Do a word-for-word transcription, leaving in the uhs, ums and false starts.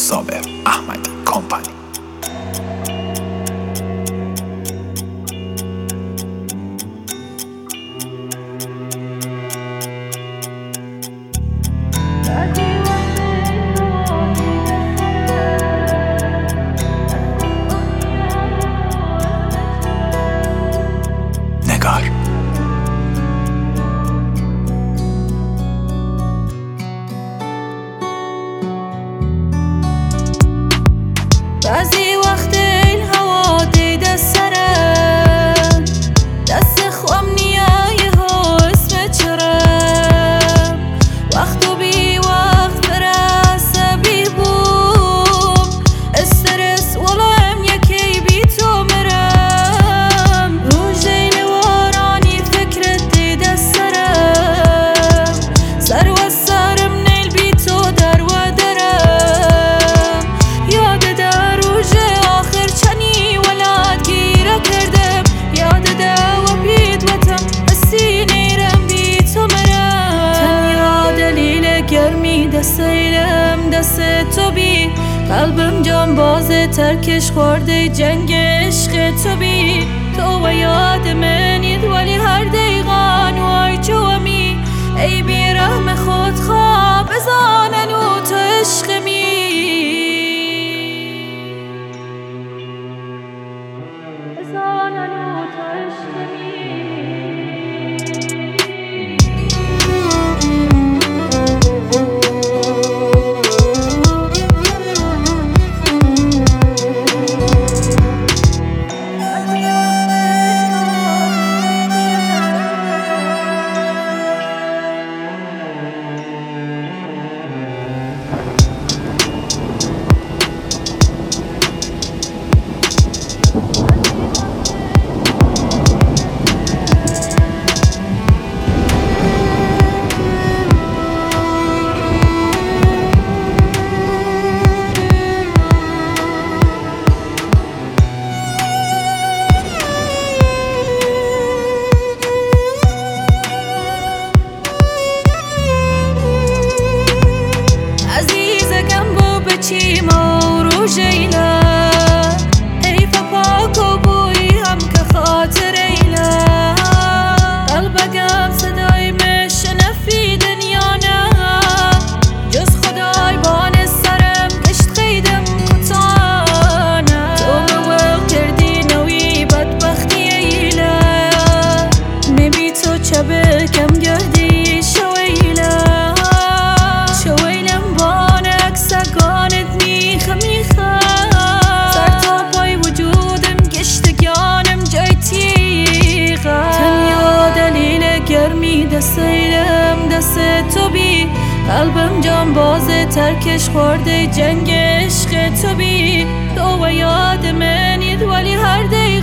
صابر احمدی کمپانی. بعضی وقت این هوا دیده سرم دست خوام نیایه ها اسم چرم وقت و بی وقت برسه بی بوم استرس ولم یکی بی تو مرم رو جیل وارانی فکرت دیده سرم سر و سرم نیل بی تو در و درم یاد دستیلم دست تو بی قلبم جان بازه ترکش خورده جنگ عشق تو بی تو و یاد منید ولی هر دیگان وای جومی ای بی رحم خود خواب بزانن و تو عشق می بزانن و تو عشق می چیما و رو جیلا حیف پاک و بوی هم که خاطر ایلا قلبگم صدای مشنفی دنیا نه جز خدای بان سرم کشت خیدم کتانه تو موق کردی نوی بدبختی ایلا نبی تو چبه کم گردی شویلا دستیلم دست تو بی قلبم جان بازه ترکش خورده جنگ عشق تو بی تو و یاد منید ولی هر دی